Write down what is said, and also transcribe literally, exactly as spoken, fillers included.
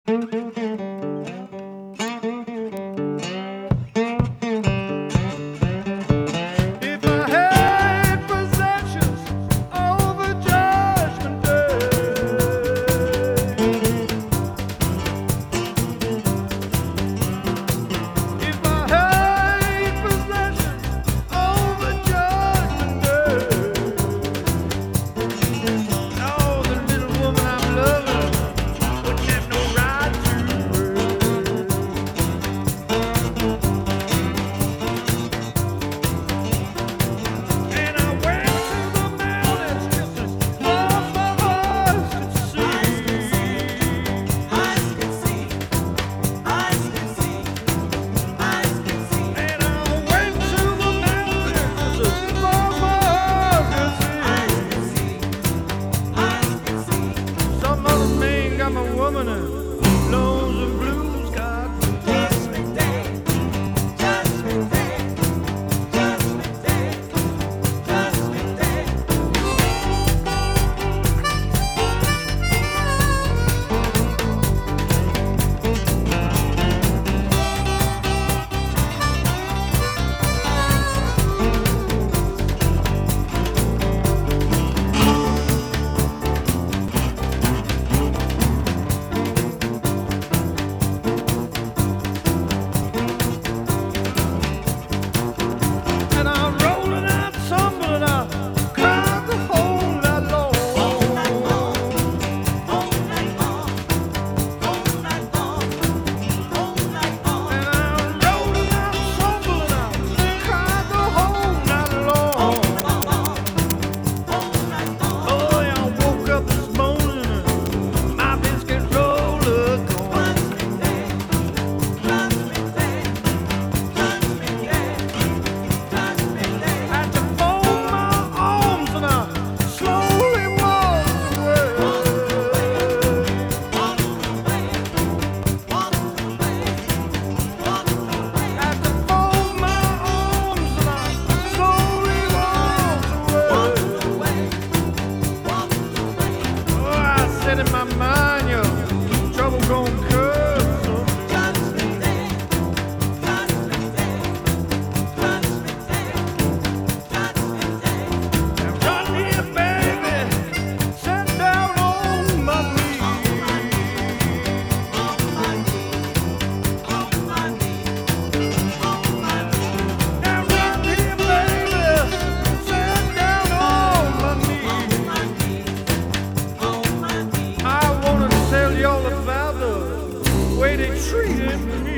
If I had possessions over Judgment Day, if I had possessions over Judgment Day, oh, the little woman I'm loving wouldn't have no right to And I went to the mountains just as far as my eyes could see. Eyes can see, eyes can see, eyes can see, And I went to the mountains just as far as my eyes eyes could can see. see, eyes can see. Some other man got my woman and lonesome blues got me. Judgment Day, Judgment Day, Judgment Day, Judgment Day. And I'm rolling out, tumbling out, cried the whole night long. All night long, all night long, all night long, all night long, And I'm rolling out, tumbling out, cried the whole night long. all night long. Oh, yeah, I woke up this morning and my biscuit roller gone. Judgment Day, Judgment Day, Judgment Day, Judgment Day. Had to fold my arms and I slowly walked away. Walk away, walk away, walk away, walk away. Had to fold my arms and I slowly walked Walk away. away, walk away. Oh, I said in my mind, yo, trouble gon' come. Judgment Day, Judgment Day, Judgment Day, Judgment Day. Run here, baby, sit down on my knee. On my knees, on my knees, on my knees. Now run here, baby, sit down on my knee. On my knees, on my knees. I wanna tell y'all about the way they treated me.